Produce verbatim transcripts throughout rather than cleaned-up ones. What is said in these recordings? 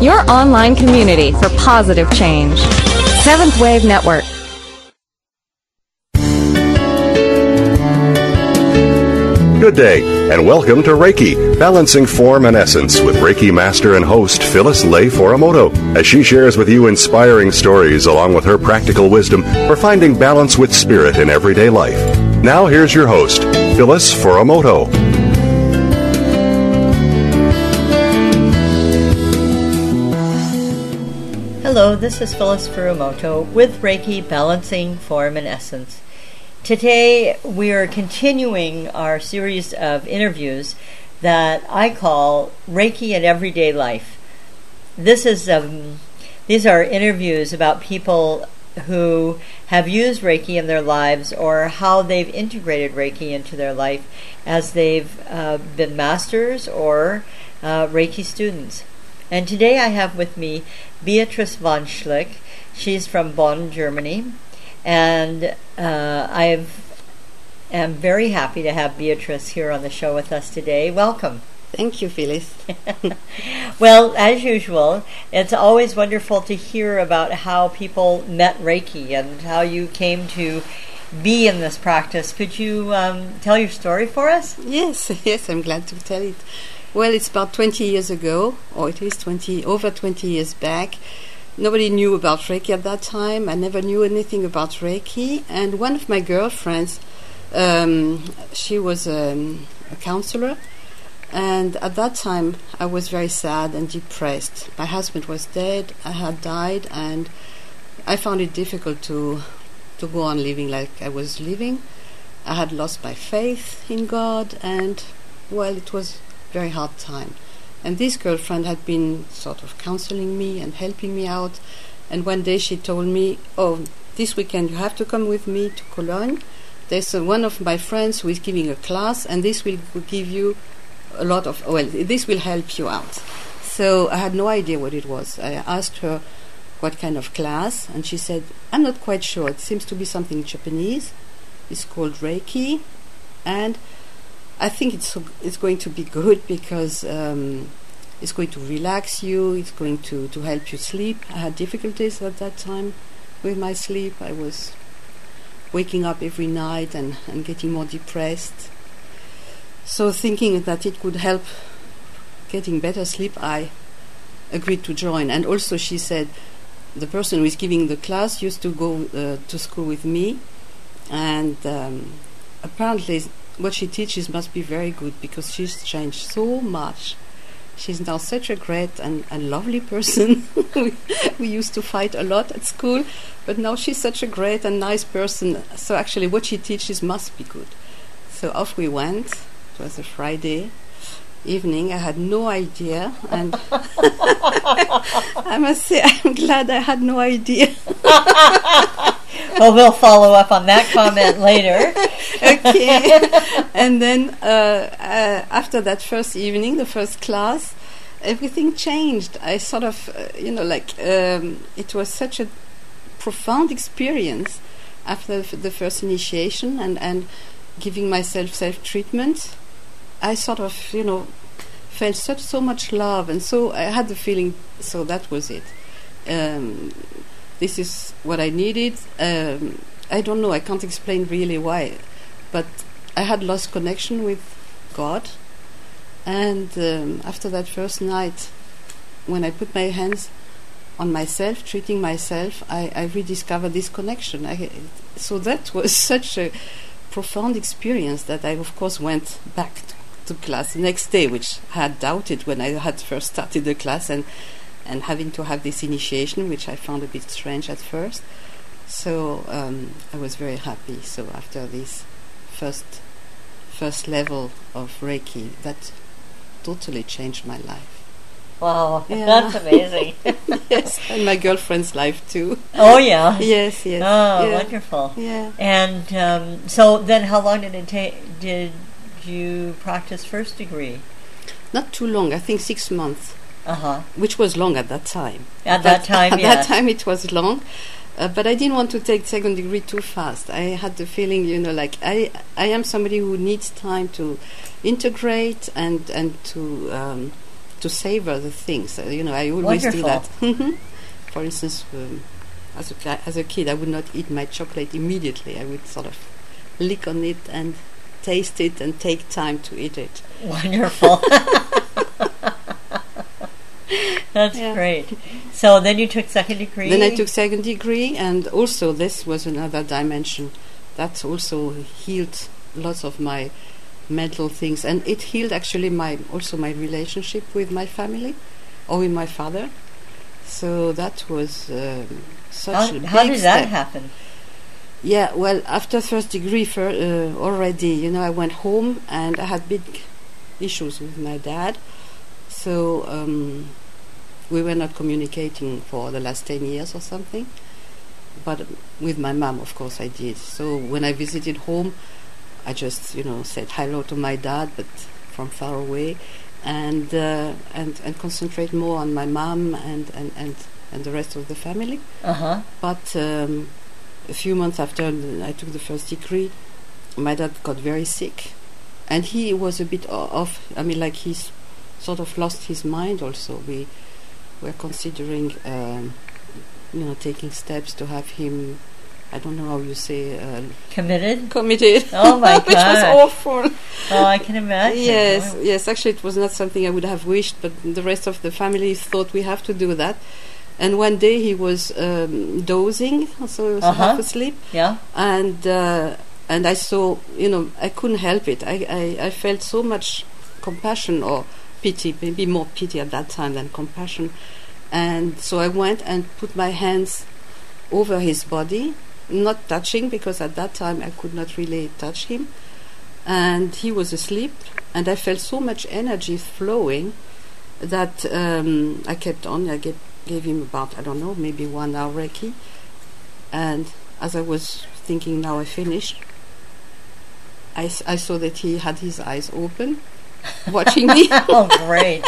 your online community for positive change. Seventh Wave Network. Good day, and welcome to Reiki, Balancing Form and Essence with Reiki Master and host Phyllis Lei Furamoto, as she shares with you inspiring stories along with her practical wisdom for finding balance with spirit in everyday life. Now here's your host, Phyllis Furamoto. Hello, this is Phyllis Furamoto with Reiki, Balancing Form and Essence. Today, we are continuing our series of interviews that I call Reiki in Everyday Life. This is um, these are interviews about people who have used Reiki in their lives or how they've integrated Reiki into their life as they've uh, been masters or uh, Reiki students. And today I have with me Beatrice von Schlick. She's from Bonn, Germany. And uh, I am very happy to have Beatrice here on the show with us today. Welcome. Thank you, Phyllis. Well, as usual, it's always wonderful to hear about how people met Reiki and how you came to be in this practice. Could you um, tell your story for us? Yes, yes, I'm glad to tell it. Well, it's about twenty years ago, or it is twenty, over twenty years back. Nobody knew about Reiki at that time. I never knew anything about Reiki. And one of my girlfriends, um, she was um, a counselor. And at that time, I was very sad and depressed. My husband was dead. I had died. And I found it difficult to, to go on living like I was living. I had lost my faith in God. And, well, it was a very hard time. And this girlfriend had been sort of counseling me and helping me out. And one day she told me, oh, this weekend you have to come with me to Cologne. There's uh, one of my friends who is giving a class, and this will give you a lot of, well, this will help you out. So I had no idea what it was. I asked her what kind of class, and she said, I'm not quite sure. It seems to be something Japanese. It's called Reiki. And I think it's it's going to be good because um, it's going to relax you. It's going to, to help you sleep. I had difficulties at that time with my sleep. I was waking up every night and, and getting more depressed. So thinking that it could help getting better sleep, I agreed to join. And also she said the person who is giving the class used to go uh, to school with me. And um, apparently what she teaches must be very good because she's changed so much. She's now such a great and, and lovely person. we, we used to fight a lot at school, but now she's such a great and nice person. So actually what she teaches must be good. So off we went. It was a Friday evening. I had no idea, and I must say I'm glad I had no idea. Well, we'll follow up on that comment later. Okay. And then uh, uh, after that first evening, the first class, everything changed. I sort of, uh, you know, like um, it was such a profound experience after f- the first initiation and, and giving myself self-treatment. I sort of, you know, felt such so much love, and so I had the feeling. So that was it. Um, this is what I needed. Um, I don't know. I can't explain really why, but I had lost connection with God, and um, after that first night, when I put my hands on myself, treating myself, I, I rediscovered this connection. I, so that was such a profound experience that I, of course, went back to to class the next day, which I had doubted when I had first started the class, and and having to have this initiation, which I found a bit strange at first. So um, I was very happy. So after this first first level of Reiki, that totally changed my life. Wow, yeah. That's amazing. Yes, and my girlfriend's life too. Oh yeah. Yes, yes. Oh, yeah. wonderful. Yeah. And um, so then, how long did it take? Did you practice first degree? Not too long. I think six months. Uh huh. Which was long at that time. At that, that time, at yeah. that time it was long, uh, but I didn't want to take second degree too fast. I had the feeling, you know, like I I am somebody who needs time to integrate and and to um, to savor the things. Uh, you know, I always Wonderful. do that. For instance, um, as a ki- as a kid, I would not eat my chocolate immediately. I would sort of lick on it and taste it and take time to eat it. Wonderful. That's Yeah. great. So then you took second degree? Then I took second degree, and also this was another dimension that also healed lots of my mental things, and it healed actually my also my relationship with my family or with my father. So that was um, such How, a big how did that step. happen? Yeah, well, after first degree fir- uh, already, you know, I went home and I had big issues with my dad. So um, we were not communicating for the last ten years or something. But um, with my mom, of course, I did. So when I visited home, I just, you know, said hello to my dad, but from far away, and uh, and and concentrate more on my mom and, and, and, and the rest of the family. Uh-huh. But um, a few months after I took the first degree, my dad got very sick, and he was a bit o- off. I mean, like he's sort of lost his mind. Also, we were considering, um, you know, taking steps to have him. I don't know how you say uh, Committed? committed. Oh my Which was God. awful. Oh, I can imagine. Yes, Wow. yes. Actually, it was not something I would have wished, but the rest of the family thought we have to do that. And one day he was um, dozing, so he was Uh-huh. half asleep, Yeah? and uh, and I saw, you know, I couldn't help it. I, I, I felt so much compassion or pity, maybe more pity at that time than compassion. And so I went and put my hands over his body, not touching, because at that time I could not really touch him. And he was asleep, and I felt so much energy flowing that um, I kept on. I gave, gave him about, I don't know, maybe one hour Reiki. And as I was thinking, now I finished, I, s- I saw that he had his eyes open, watching me. Oh, great.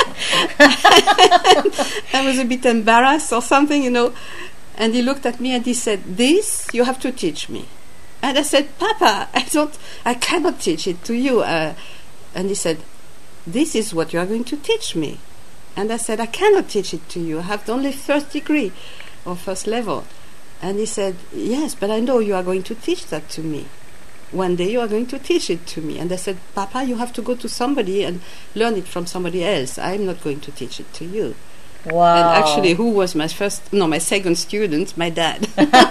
I was a bit embarrassed or something, you know. And he looked at me and he said, "This you have to teach me." And I said, "Papa, I don't, I cannot teach it to you." Uh, and he said, "This is what you are going to teach me." And I said, "I cannot teach it to you. I have only first degree or first level." And he said, "Yes, but I know you are going to teach that to me. One day you are going to teach it to me." And I said, "Papa, you have to go to somebody and learn it from somebody else. I'm not going to teach it to you." Wow. And actually, who was my first, no, my second student? My dad.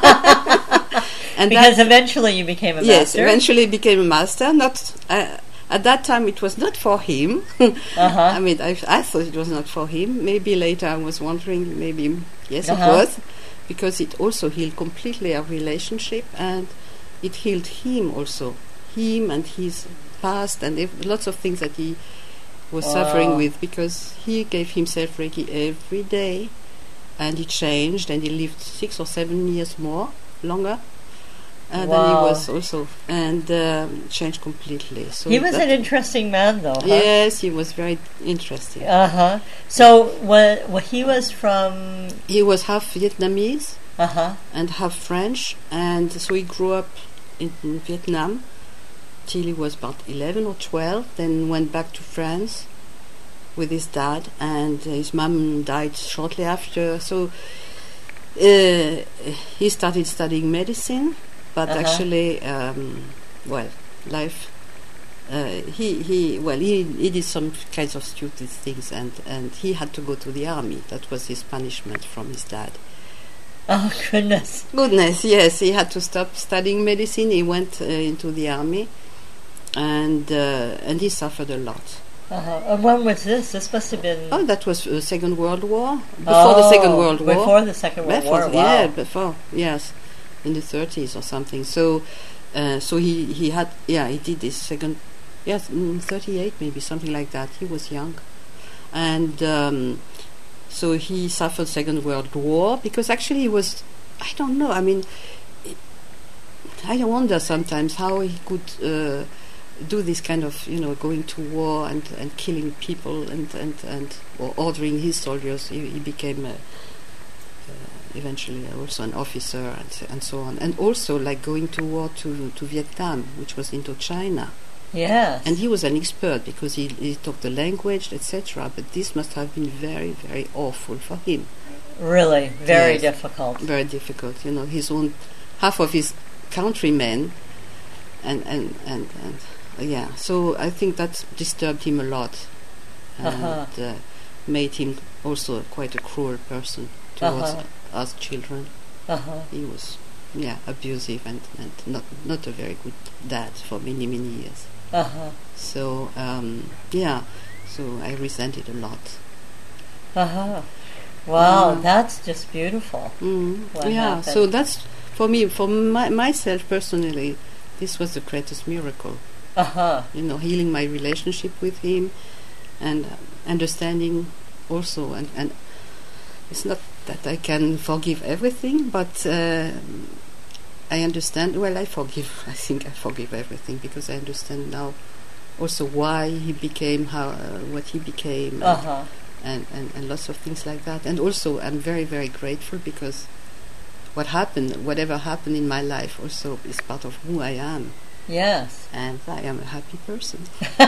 And because that- eventually you became a yes, master. eventually became a master. Not uh, at that time, it was not for him. Uh-huh. I mean, I, I thought it was not for him. Maybe later I was wondering, maybe yes, Uh-huh. it was, because it also healed completely our relationship, and it healed him also, him and his past, and ev- lots of things that he was Wow. suffering with, because he gave himself Reiki every day, and he changed, and he lived six or seven years more, longer. And then he Wow. was also, and um, changed completely. So He was that- an interesting man, though, huh? Yes, he was very interesting. Uh-huh. So, what, what he was from... He was half Vietnamese Uh-huh. and half French, and so he grew up in, in Vietnam till he was about eleven or twelve, then went back to France with his dad, and uh, his mum died shortly after. So uh, he started studying medicine, but Uh-huh. actually, um, well, life. Uh, he he well he, he did some kinds of stupid things, and, and he had to go to the army. That was his punishment from his dad. Oh, goodness. Goodness, yes, he had to stop studying medicine. He went uh, into the army, and uh, and he suffered a lot. Uh-huh. And when was this? This must have been... Oh, that was uh, Second World War, before the Second Oh, World War. Before the Second World Before War, the- wow. Yeah, before, yes, in the thirties or something. So, uh, so he, he had, yeah, he did this second, yes, mm, thirty-eight maybe, something like that. He was young. And um, so he suffered Second World War, because actually he was, I don't know, I mean, it, I wonder sometimes how he could uh, do this kind of, you know, going to war and, and killing people and, and, and or ordering his soldiers. He, he became a, uh, eventually also an officer, and, so- and so on. And also like going to war to, to Vietnam, which was Indochina. Yes. And he was an expert because he, he talked the language, et cetera. But this must have been very, very awful for him. Really, very Yes. difficult. Very difficult. You know, his own half of his countrymen, and and and, and uh, yeah. So I think that disturbed him a lot, and Uh-huh. uh, made him also quite a cruel person towards Uh-huh. us children. Uh-huh. He was, yeah, abusive and, and not not a very good dad for many many years. Uh-huh. So um, yeah, so I resented a lot. Uh-huh. Wow, Mm. that's just beautiful. Mm. What Yeah, happened? so that's for me, for my, myself personally, this was the greatest miracle. Uh-huh. You know, healing my relationship with him, and uh, understanding also, and, and it's not that I can forgive everything, but uh, I understand. Well, I forgive. I think I forgive everything because I understand now also why he became how uh, what he became. and- Uh-huh. And, and, and lots of things like that. And also, I'm very, very grateful because what happened, whatever happened in my life, also is part of who I am. Yes. And I am a happy person.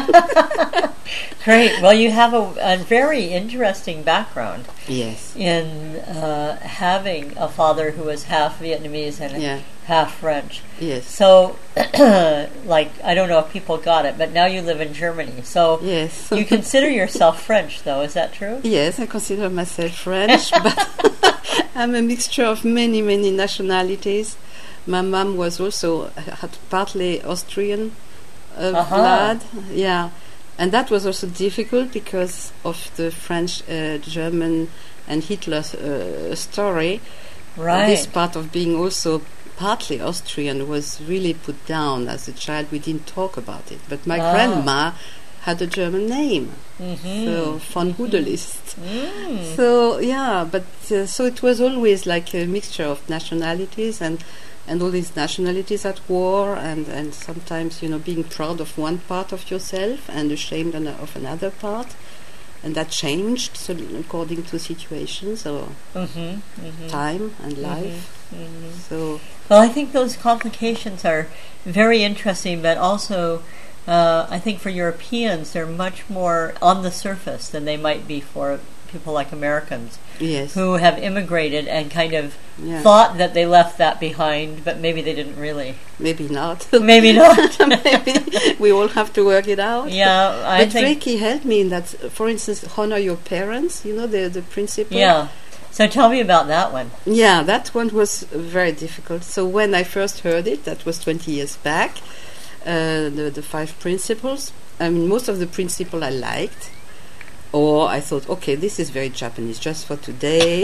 Great. Well, you have a, a very interesting background Yes. in uh, having a father who was half Vietnamese and Yeah. half French. Yes. So, like, I don't know if people got it, but now you live in Germany. So Yes. you consider yourself French, though. Is that true? Yes, I consider myself French, but I'm a mixture of many, many nationalities. My mom was also had partly Austrian uh, Uh-huh. blood, yeah, and that was also difficult because of the French, uh, German, and Hitler uh, story. Right. This part of being also partly Austrian was really put down as a child. We didn't talk about it, but my Ah. grandma had a German name, Mm-hmm. so von Hudelist. Mm. So yeah, but uh, so it was always like a mixture of nationalities and and all these nationalities at war, and and sometimes you know being proud of one part of yourself and ashamed an- of another part, and that changed so according to situations or Mm-hmm. Mm-hmm. time and life. Mm-hmm. So Well, I think those complications are very interesting, but also uh, I think for Europeans they're much more on the surface than they might be for people like Americans yes, who have immigrated and kind of yeah. thought that they left that behind, but maybe they didn't really. maybe not. Maybe not. Maybe we all have to work it out. Yeah, I but think. Reiki helped me in that. For instance, honor your parents. You know the the principle. Yeah. So tell me about that one. Yeah, that one was very difficult. So when I first heard it, that was twenty years back, uh, the, the five principles, I mean, most of the principles I liked, or I thought, okay, this is very Japanese, just for today,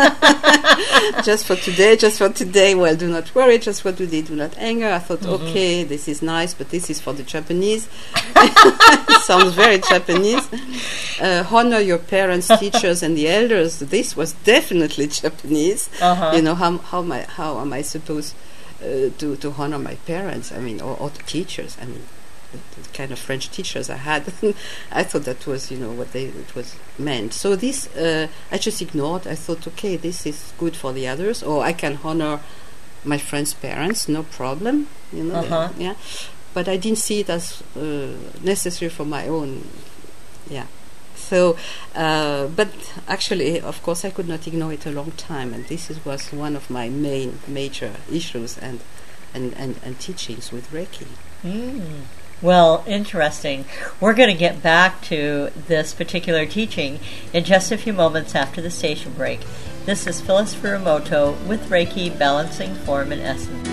just for today, just for today, well, do not worry, just for today, do not anger. I thought, Mm-hmm. okay, this is nice, but this is for the Japanese. It sounds very Japanese. Uh, honor your parents, teachers, and the elders. This was definitely Japanese. Uh-huh. You know, how how am I, how am I supposed uh, to to honor my parents? I mean, or, or the teachers. I mean, the, the kind of French teachers I had. I thought that was, you know, what they it was meant. So this uh, I just ignored. I thought, okay, this is good for the others, or I can honor my friends' parents, no problem. You know, Uh-huh. yeah. But I didn't see it as uh, necessary for my own. Yeah. So, uh, but actually, of course, I could not ignore it a long time, and this is, was one of my main major issues and and, and, and teachings with Reiki. Mm. Well, interesting. We're going to get back to this particular teaching in just a few moments after the station break. This is Phyllis Furumoto with Reiki, Balancing Form and Essence.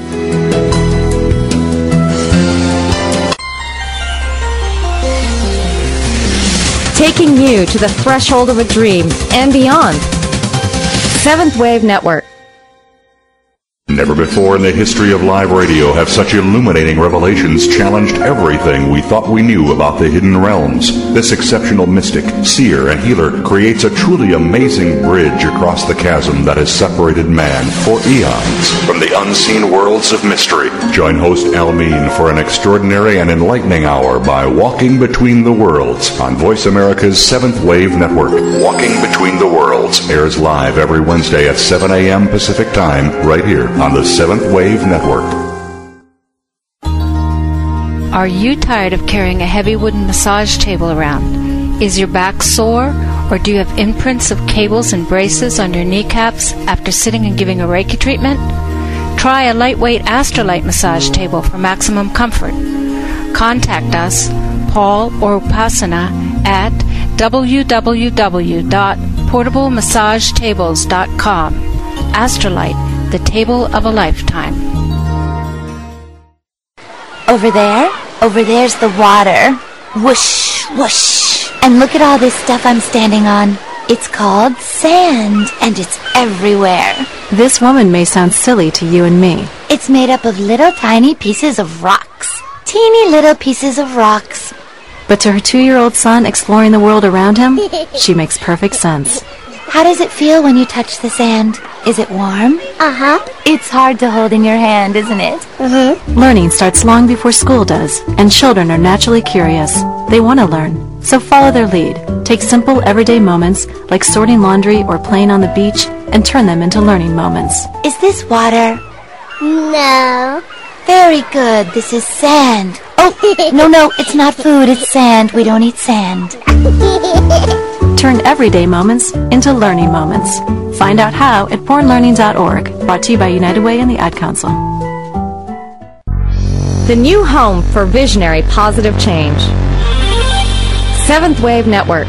Taking you to the threshold of a dream and beyond. Seventh Wave Network. Never before in the history of live radio have such illuminating revelations challenged everything we thought we knew about the hidden realms. This exceptional mystic, seer, and healer creates a truly amazing bridge across the chasm that has separated man for eons from the unseen worlds of mystery. Join host Al Mean for an extraordinary and enlightening hour by Walking Between the Worlds on Voice America's Seventh Wave Network. Walking Between the Worlds airs live every Wednesday at seven a.m. Pacific Time right here on the Seventh Wave Network. Are you tired of carrying a heavy wooden massage table around? Is your back sore, or do you have imprints of cables and braces on your kneecaps after sitting and giving a Reiki treatment? Try a lightweight Astrolite massage table for maximum comfort. Contact us, Paul or Upasana, at w w w dot portable massage tables dot com. Astrolite, the table of a lifetime. Over there, over there's the water. Whoosh, whoosh. And look at all this stuff I'm standing on. It's called sand, and it's everywhere. This woman may sound silly to you and me. It's made up of little tiny pieces of rocks. Teeny little pieces of rocks. But to her two-year-old son exploring the world around him, she makes perfect sense. How does it feel when you touch the sand? Is it warm? Uh-huh. It's hard to hold in your hand, isn't it? Mm-hmm. Learning starts long before school does, and children are naturally curious. They want to learn, so follow their lead. Take simple, everyday moments, like sorting laundry or playing on the beach, and turn them into learning moments. Is this water? No. Very good. This is sand. Oh, no, no, it's not food. It's sand. We don't eat sand. Turn everyday moments into learning moments. Find out how at born learning dot org. Brought to you by United Way and the Ad Council. The new home for visionary positive change. Seventh Wave Network.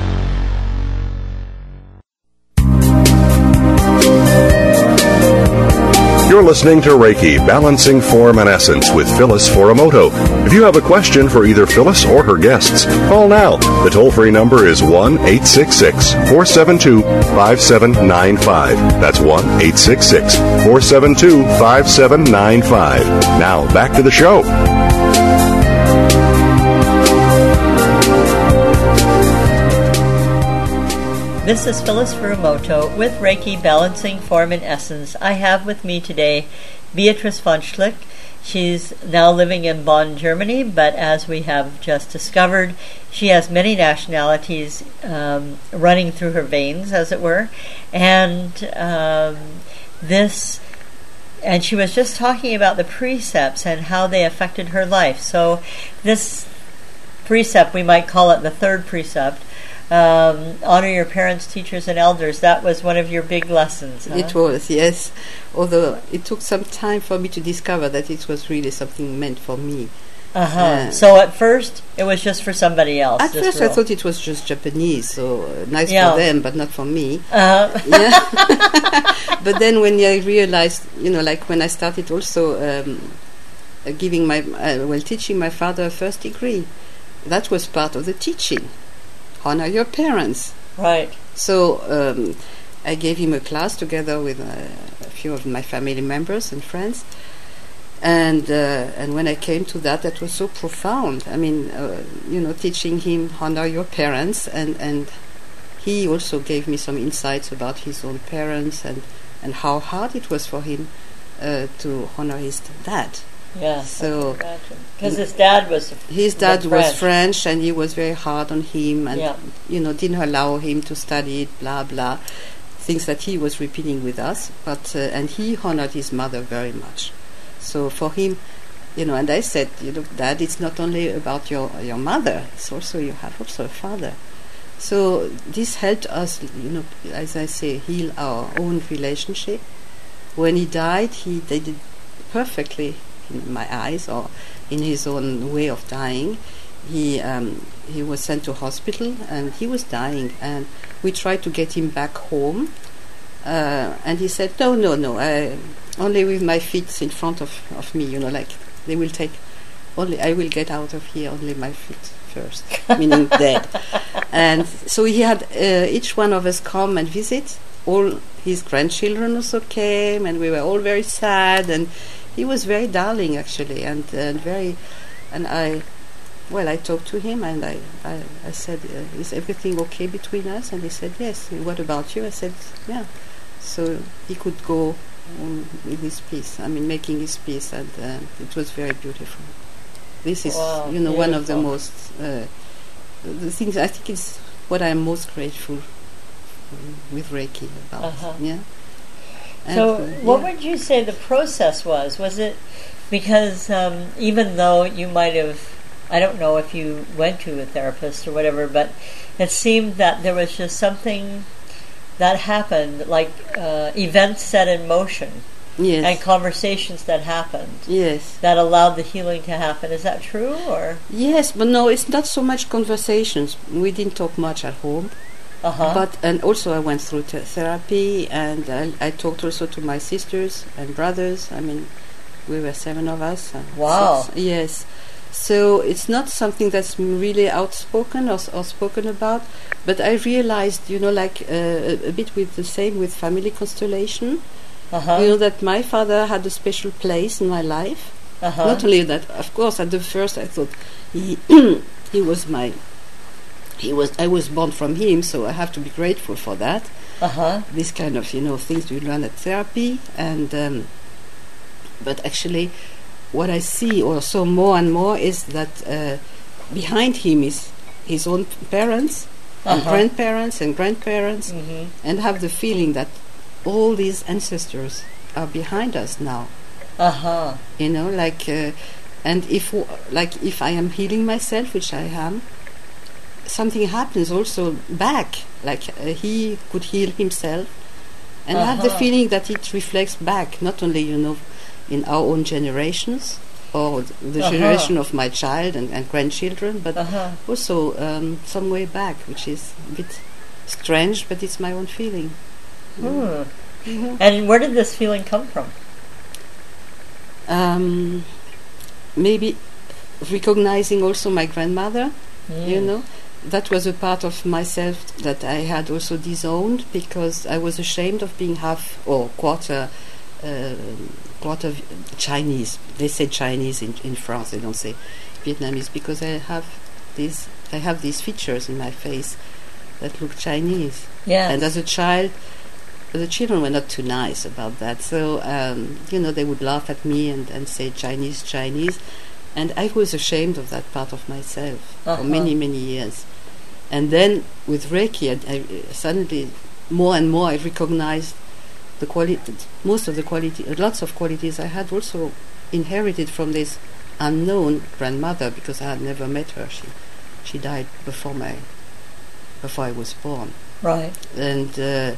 You're listening to Reiki, Balancing Form and Essence with Phyllis Foromoto. If you have a question for either Phyllis or her guests, call now. The toll-free number is one eight six six, four seven two, five seven nine five. That's one eight six six, four seven two, five seven nine five. Now, back to the show. This is Phyllis Furumoto with Reiki Balancing Form and Essence. I have with me today Beatrice von Schlick. She's now living in Bonn, Germany, but as we have just discovered, she has many nationalities um, running through her veins, as it were. And um, this, and she was just talking about the precepts and how they affected her life. So this precept, we might call it the third precept, Um, honor your parents, teachers, and elders. That was one of your big lessons, huh? It was, yes. Although it took some time for me to discover that it was really something meant for me. Uh-huh. Uh, so at first, it was just for somebody else. At first, rule. I thought it was just Japanese, so uh, nice Yeah. for them, but not for me. Uh-huh. Yeah. But then when I realized, you know, like when I started also um, uh, giving my, uh, well, teaching my father a first degree, that was part of the teaching. Honor your parents. Right. So um, I gave him a class together with uh, a few of my family members and friends, and uh, and when I came to that, that was so profound. I mean, uh, you know, teaching him honor your parents, and and he also gave me some insights about his own parents and and how hard it was for him uh, to honor his dad. Yeah. So because his dad was his dad was was French. French, and he was very hard on him, and Yeah. you know didn't allow him to study it, blah blah, things that he was repeating with us. But uh, and he honored his mother very much. So for him, you know, and I said, you know, Dad, it's not only about your your mother; it's also you have also a father. So this helped us, you know, as I say, heal our own relationship. When he died, he did it perfectly. In my eyes, or in his own way of dying, he um, he was sent to hospital and he was dying, and we tried to get him back home, uh, and he said, no, no, no, I, only with my feet in front of, of me, you know, like they will take, only I will get out of here, only my feet first, meaning dead. And so he had uh, each one of us come and visit. All his grandchildren also came, and we were all very sad, and he was very darling, actually, and, and very, and I, well, I talked to him, and I, I, I said, uh, is everything okay between us? And he said, yes. What about you? I said, yeah. So he could go um, with his peace, I mean, making his peace, and uh, it was very beautiful. This is, Wow, you know, one of the beautiful. most, uh, the things, I think is what I'm most grateful with Reiki about, Uh-huh. yeah. And, So, uh, what yeah. would you say the process was? Was it because um, even though you might have I don't know if you went to a therapist or whatever, but it seemed that there was just something that happened, like uh, events set in motion. Yes. And conversations that happened. Yes. That allowed the healing to happen. Is that true, or? Yes, but no, it's not so much conversations. We didn't talk much at home. Uh-huh. But and also I went through t- therapy, and I, I talked also to my sisters and brothers. I mean, we were seven of us. Uh, wow. Six. Yes. So it's not something that's really outspoken or, or spoken about. But I realized, you know, like uh, a, a bit with the same with family constellation. Uh-huh. You know that my father had a special place in my life. Uh-huh. Not only that, of course, at the first I thought he he was my he was I was born from him, so I have to be grateful for that. Uh-huh. This kind of you know things you learn at therapy, and um, but actually, what I see or saw more and more is that uh, behind him is his own parents Uh-huh. and grandparents and grandparents, Mm-hmm. and have the feeling that all these ancestors are behind us now. Uh-huh. You know, like, uh, and if, w- like, if I am healing myself, which I am, something happens also back. Like uh, he could heal himself, and I have the Uh-huh. feeling that it reflects back, not only you know, in our own generations or th- the Uh-huh. generation of my child and, and grandchildren, but Uh-huh. also um, some way back, which is a bit strange, but it's my own feeling. Hmm. Mhm. And where did this feeling come from? Um, maybe recognizing also my grandmother, Mm. you know, that was a part of myself that I had also disowned because I was ashamed of being half or quarter uh, quarter v- Chinese. They say Chinese in, in France, they don't say Vietnamese, because I have these I have these features in my face that look Chinese. Yes. And as a child, the children were not too nice about that. So, um, you know, they would laugh at me and, and say Chinese, Chinese. And I was ashamed of that part of myself Uh-huh. for many, many years. And then with Reiki, I, I suddenly, more and more, I recognized the quality, most of the quality, uh, lots of qualities I had also inherited from this unknown grandmother, because I had never met her. She, she died before my, before I was born. Right. And uh,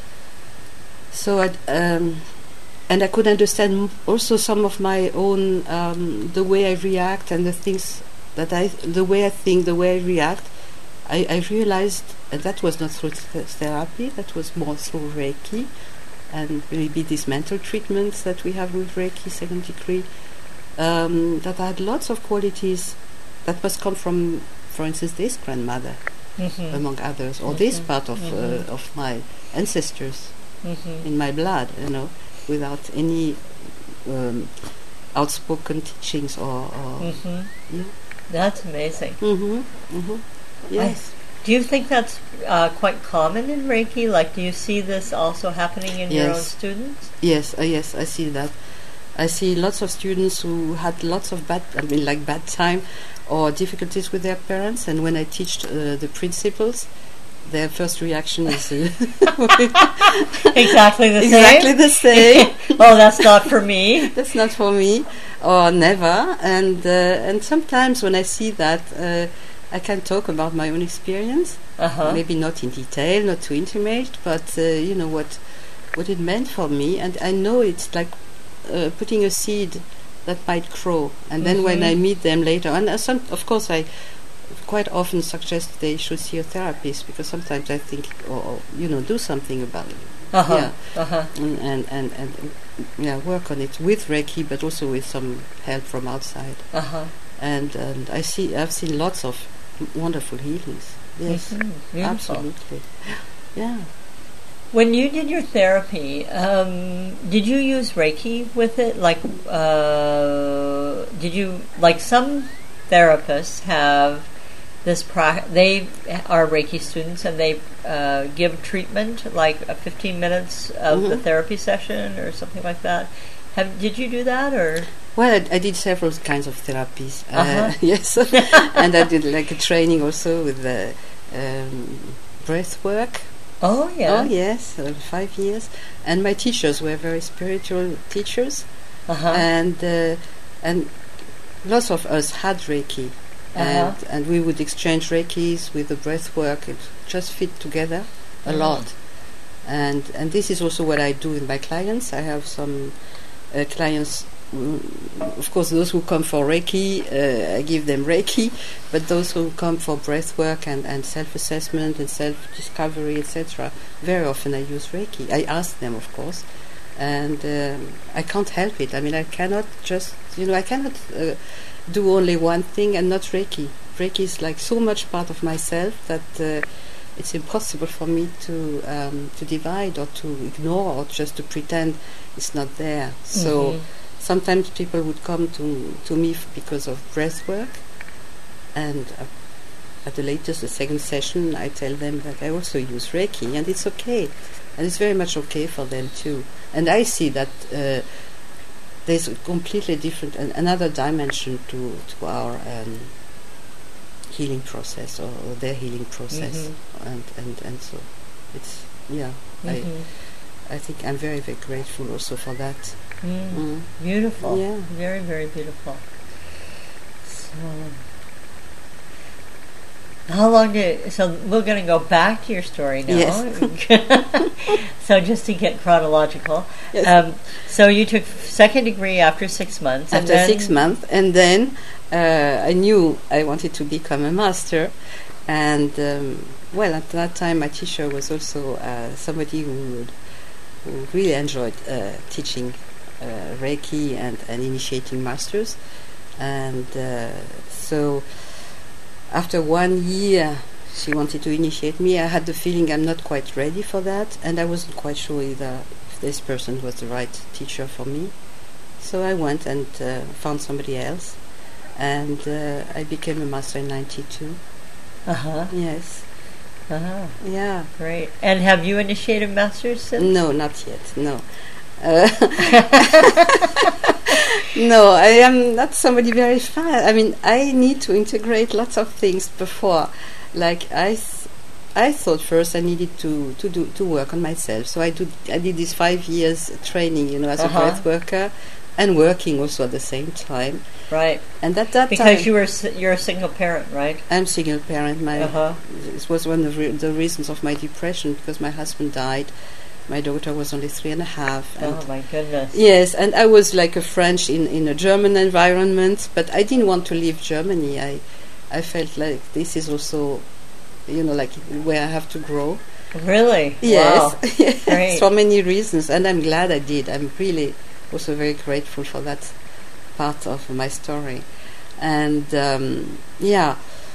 so I um, and I could understand m- also some of my own um, the way I react and the things that I the way I think, the way I react. I, I realized, and that was not through th- therapy, that was more through Reiki and maybe these mental treatments that we have with Reiki second degree, um, that I had lots of qualities that must come from, for instance, this grandmother, Mm-hmm. among others, or this Mhm. part of Mhm. uh, of my ancestors Mm-hmm. in my blood, you know, without any um, outspoken teachings or. or Mm-hmm. yeah. That's amazing. Mm-hmm. Mm-hmm. Yes. Do you think that's uh, quite common in Reiki? Like, do you see this also happening in your own Yes. students? Yes. Uh, yes. I see that. I see lots of students who had lots of bad, I mean, like bad time or difficulties with their parents, and when I teach uh, the principles, their first reaction is uh, Exactly the exactly same? the same. Oh, that's not for me. That's not for me, or never. And uh, and sometimes when I see that, uh, I can talk about my own experience. Uh-huh. Maybe not in detail, not too intimate, but uh, you know what what it meant for me. And I know it's like uh, putting a seed that might grow. And then when I Mhm. meet them later, and uh, some, of course, I quite often suggest they should see a therapist, because sometimes I think, or, or you know, do something about it. Uh-huh. Yeah. Uh-huh. And, and, and, and yeah, work on it with Reiki, but also with some help from outside. Uh-huh. And and I see, I've seen lots of wonderful healings. Yes, Mhm. Beautiful. absolutely. Yeah. When you did your therapy, um, did you use Reiki with it? Like, uh, did you, like some therapists have this, pra- they are Reiki students and they uh, give treatment, like uh, fifteen minutes of the Mhm. therapy session or something like that. Have, did you do that, or? Well, I, I did several kinds of therapies. Uh, Uh-huh. yes, and I did like a training also with the um, breath work. Oh, yeah. Oh yes, uh, five years. And my teachers were very spiritual teachers, Uh-huh. and uh, and lots of us had Reiki and and we would exchange Reikis with the breath work. It just fit together a Mm. lot. And and this is also what I do with my clients. I have some uh, clients, mm, of course, those who come for Reiki, uh, I give them Reiki, but those who come for breath work and, and self-assessment and self-discovery, et cetera, very often I use Reiki. I ask them, of course, and um, I can't help it. I mean, I cannot just, you know, I cannot uh, do only one thing and not Reiki. Reiki is like so much part of myself that uh, it's impossible for me to um, to divide or to ignore or just to pretend it's not there. So Mhm. sometimes people would come to to me f- because of breath work, and uh, at the latest, the second session, I tell them that I also use Reiki, and it's okay, and it's very much okay for them too. And I see that uh, there's a completely different, an, another dimension to to our um, healing process or, or their healing process, Mhm. and, and and so it's yeah. Mhm. I I think I'm very very grateful also for that. Mm. Mm. Beautiful. Yeah. Very, very beautiful. So, how long did, so we're going to go back to your story now. Yes. So just to get chronological. Yes. Um, so you took second degree after six months. and After then six months, and then uh, I knew I wanted to become a master, and um, well, at that time my teacher was also uh, somebody who, would, who really enjoyed uh, teaching uh, Reiki and, and initiating masters, and uh, so after one year she wanted to initiate me. I had the feeling I'm not quite ready for that, and I wasn't quite sure either if this person was the right teacher for me. So I went and uh, found somebody else, and uh, I became a master in ninety-two. Uh-huh. Yes. Uh-huh. Yeah. Great. And have you initiated masters since? No, not yet. No. Uh, no, I am not somebody very fast. I mean, I need to integrate lots of things before. Like I, th- I thought first I needed to, to do to work on myself. So I do I did this five years training, you know, as Uh-huh. a breath worker, and working also at the same time. Right. And at that Because time, you were s- you're a single parent, right? I'm single parent. My Uh-huh. This was one of re- the reasons of my depression, because my husband died. My daughter was only three and a half. And Oh my goodness. yes, and I was like a French in, in a German environment, but I didn't want to leave Germany. I I felt like this is also, you know, like where I have to grow. Really? Yes, Wow. yes, Great. for many reasons, and I'm glad I did. I'm really also very grateful for that part of my story. And um, yeah,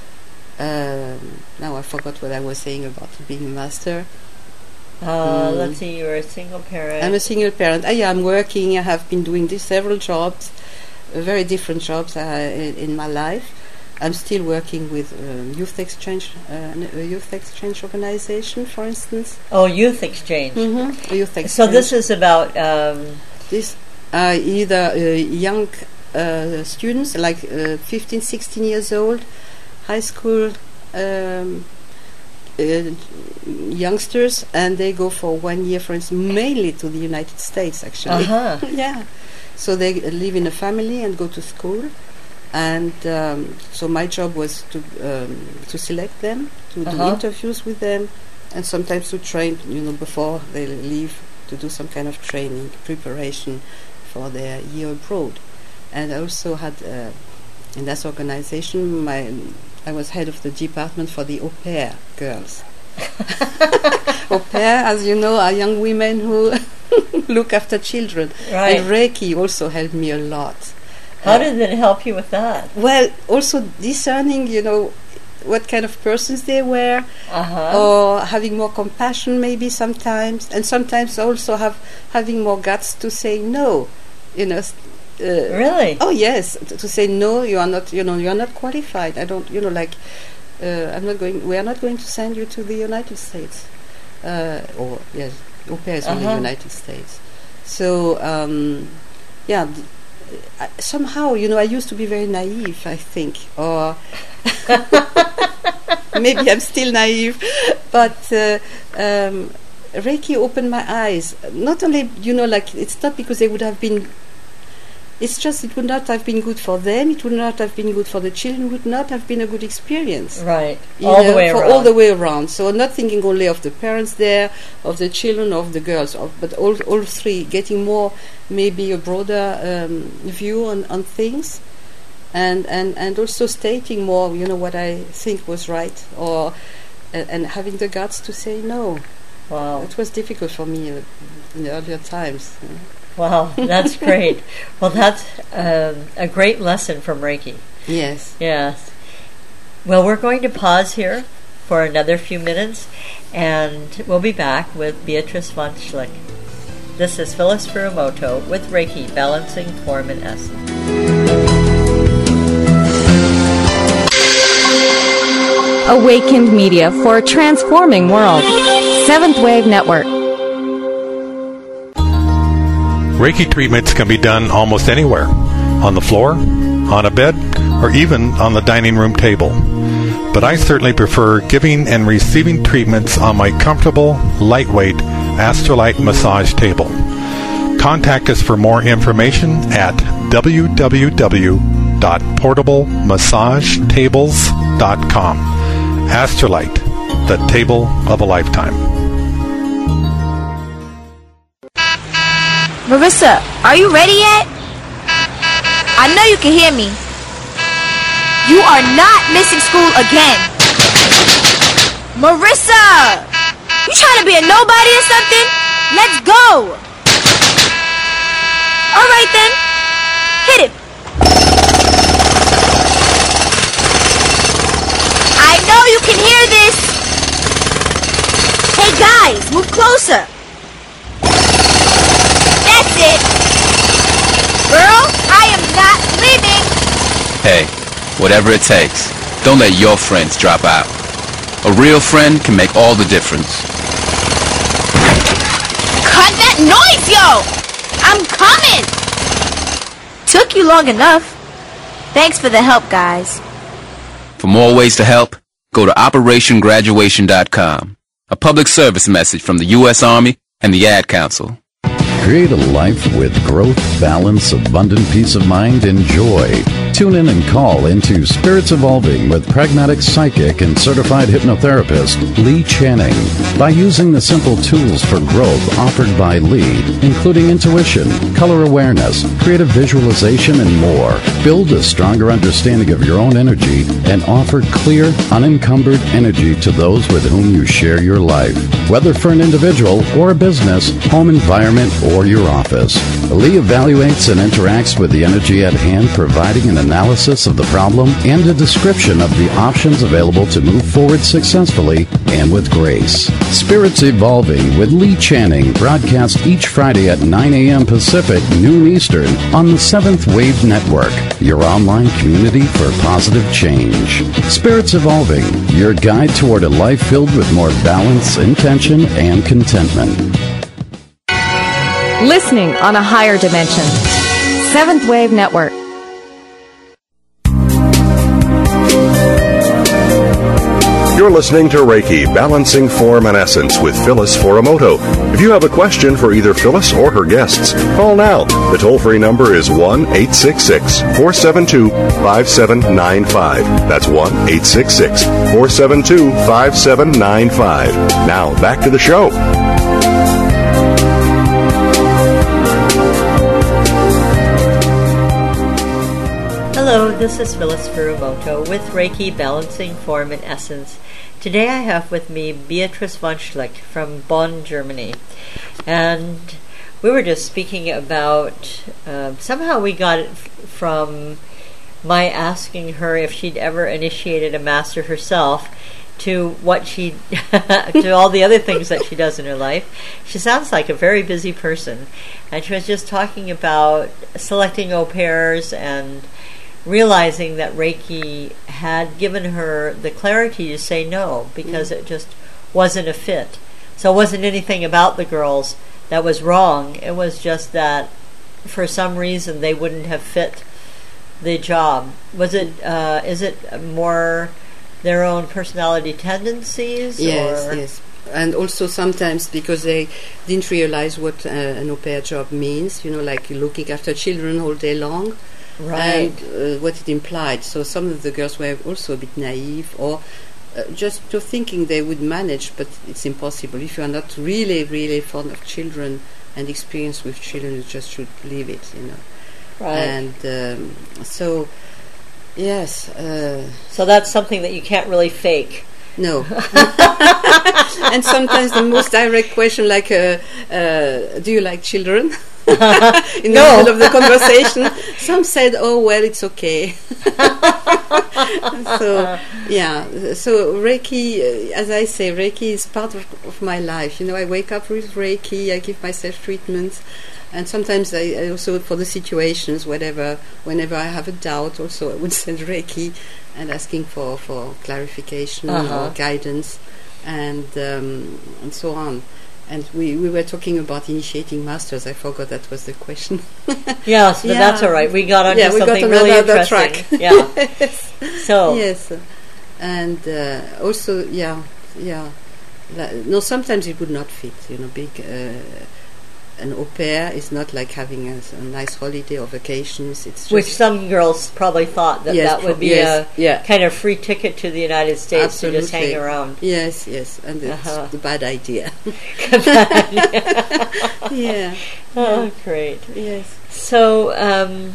um, now I forgot what I was saying about being a master. Uh, Mm. Let's see, you're a single parent. I'm a single parent. I am working. I have been doing this several jobs, uh, very different jobs uh, in, in my life. I'm still working with um, youth exchange, uh, a youth exchange organization, for instance. Oh, youth exchange. Mm-hmm. A youth exchange. So this is about um, this uh, either uh, young uh, students, like uh, fifteen, sixteen years old, high school um, uh, youngsters, and they go for one year, for instance, mainly to the United States, actually. Uh-huh. Yeah. So they uh, live in a family and go to school. And um, so my job was to um, to select them, to do Uh-huh. interviews with them, and sometimes to train, you know, before they leave, to do some kind of training, preparation for their year abroad. And I also had, uh, in that organization, my I was head of the department for the au pair girls. Au pair, as you know, are young women who look after children. Right. And Reiki also helped me a lot. How Uh, did it help you with that? Well, also discerning, you know, what kind of persons they were, Uh-huh. or having more compassion maybe sometimes, and sometimes also have having more guts to say no, you know. s- Uh, Really? Oh yes, t- to say no, you are not, you know, you are not qualified. I don't, you know, like uh, I'm not going. We are not going to send you to the United States, uh, or yes, au pair is only Uh-huh. United States. So um, yeah. Th- I, somehow, you know, I used to be very naive, I think, or maybe I'm still naive, but uh, um, Reiki opened my eyes. Not only, you know, like, it's not because they would have been it's just it would not have been good for them. It would not have been good for the children. It would not have been a good experience. Right. You all know, the way for around. all the way around. So not thinking only of the parents there, of the children, of the girls, of, but all all three, getting more maybe a broader um, view on, on things, and, and and also stating more, you know, what I think was right, or uh, and having the guts to say no. Wow. It was difficult for me uh, in the earlier times. You know. Wow, that's great. Well, that's um, a great lesson from Reiki. Yes. Yes. Well, we're going to pause here for another few minutes, and we'll be back with Beatrice von Schlick. This is Phyllis Furumoto with Reiki, Balancing Form and Essence. Awakened media for a transforming world. Seventh Wave Network. Reiki treatments can be done almost anywhere, on the floor, on a bed, or even on the dining room table. But I certainly prefer giving and receiving treatments on my comfortable, lightweight Astrolite massage table. Contact us for more information at w w w dot portable massage tables dot com. Astrolite, the table of a lifetime. Marissa, are you ready yet? I know you can hear me. You are not missing school again. Marissa! You trying to be a nobody or something? Let's go! Alright then. Hit it. I know you can hear this. Hey guys, move closer. That's it. Girl, I am not leaving. Hey, whatever it takes, don't let your friends drop out. A real friend can make all the difference. Cut that noise, yo! I'm coming! Took you long enough. Thanks for the help, guys. For more ways to help, go to operation graduation dot com. A public service message from the U S Army and the Ad Council. Create a life with growth, balance, abundant peace of mind, and joy. Tune in and call into Spirits Evolving with pragmatic psychic and certified hypnotherapist Lee Channing. By using the simple tools for growth offered by Lee, including intuition, color awareness, creative visualization, and more, build a stronger understanding of your own energy and offer clear, unencumbered energy to those with whom you share your life. Whether for an individual or a business, home environment, or your office, Lee evaluates and interacts with the energy at hand, providing an analysis of the problem and a description of the options available to move forward successfully and with grace. Spirits Evolving with Lee Channing broadcast each Friday at nine a.m. Pacific, noon Eastern on the Seventh Wave Network, your online community for positive change. Spirits Evolving, your guide toward a life filled with more balance, intention, and contentment. Listening on a higher dimension. Seventh Wave Network. You're listening to Reiki, Balancing Form and Essence with Phyllis Furumoto. If you have a question for either Phyllis or her guests, call now. The toll-free number is one eight six six, four seven two, five seven nine five. That's one eight six six, four seven two, five seven nine five. Now, back to the show. Hello, this is Phyllis Furumoto with Reiki, Balancing Form and Essence. Today I have with me Beatrice von Schlick from Bonn, Germany. And we were just speaking about, uh, somehow we got it f- from my asking her if she'd ever initiated a master herself to what she, to all the other things that she does in her life. She sounds like a very busy person. And she was just talking about selecting au pairs and realizing that Reiki had given her the clarity to say no because mm. it just wasn't a fit. So it wasn't anything about the girls that was wrong. It was just that for some reason they wouldn't have fit the job. Was it? Uh, is it more their own personality tendencies? Yes, or? yes. and also sometimes because they didn't realize what uh, an au pair job means, you know, like looking after children all day long, right? And uh, what it implied. So some of the girls were also a bit naive, or uh, just to thinking they would manage, but it's impossible. If you are not really, really fond of children and experience with children, you just should leave it, you know. Right. And um, so, yes. Uh, so that's something that you can't really fake. No. And sometimes the most direct question, like, uh, uh, do you like children? In the No. middle of the conversation, some said, "Oh well, it's okay." So yeah, so Reiki, uh, as I say, Reiki is part of, of my life. You know, I wake up with Reiki. I give myself treatments, and sometimes I, I also, for the situations, whatever, whenever I have a doubt, also I would send Reiki and asking for for clarification Uh-huh. or guidance, and um, and so on. And we, we were talking about initiating masters. I forgot that was the question. Yes, but Yeah. that's all right. We got onto Yeah, we got something on really another interesting. track. Yeah. So Yes, and uh, also yeah, yeah. La- no, sometimes it would not fit. You know, big. Uh, an au pair is not like having a, a nice holiday or vacations. It's just which some girls probably thought that Yes, that would be yes, a yeah. kind of free ticket to the United States to just hang Absolutely. around. Yes, yes, and it's Uh-huh. the bad idea. Yeah. Oh, great. Yes. So, um,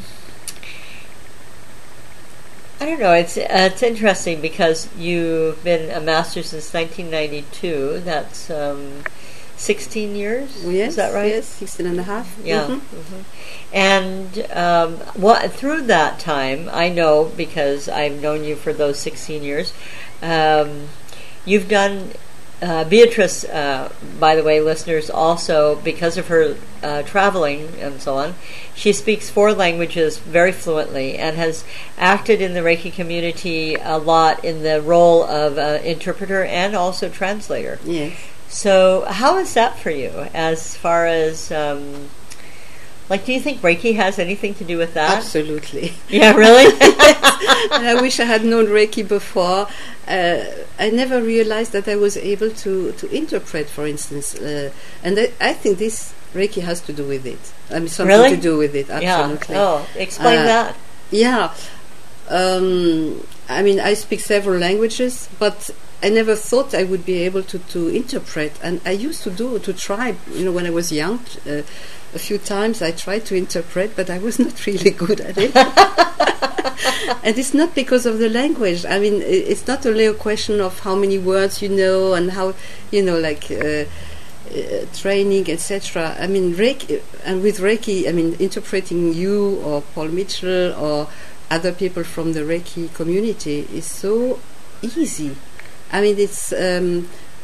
I don't know. It's uh, it's interesting because you've been a master since nineteen ninety-two. That's um, sixteen years. Yes, Is that right? Yes, sixteen and a half. Yeah. Mhm. Mhm. And um, what through that time, I know because I've known you for those sixteen years. Um, you've done. Uh, Beatrice, uh, by the way, listeners, also, because of her uh, traveling and so on, she speaks four languages very fluently and has acted in the Reiki community a lot in the role of uh, interpreter and also translator. Yes. So how is that for you as far as, um, like, do you think Reiki has anything to do with that? Absolutely. Yeah, really? And I wish I had known Reiki before. Uh, I never realized that I was able to, to interpret, for instance. Uh, and I, I think this Reiki has to do with it. I mean, something Really? to do with it, absolutely. Yeah. Oh, explain Uh, that. Yeah. Um, I mean, I speak several languages, but I never thought I would be able to, to interpret. And I used to do, to try, you know, when I was young, uh, a few times I tried to interpret, but I was not really good at it. And it's not because of the language. I mean, i- it's not only a question of how many words you know and how, you know, like uh, uh, training, et cetera. I mean, Reiki, and with Reiki, I mean, interpreting you or Paul Mitchell or other people from the Reiki community is so easy. I mean, it's, um,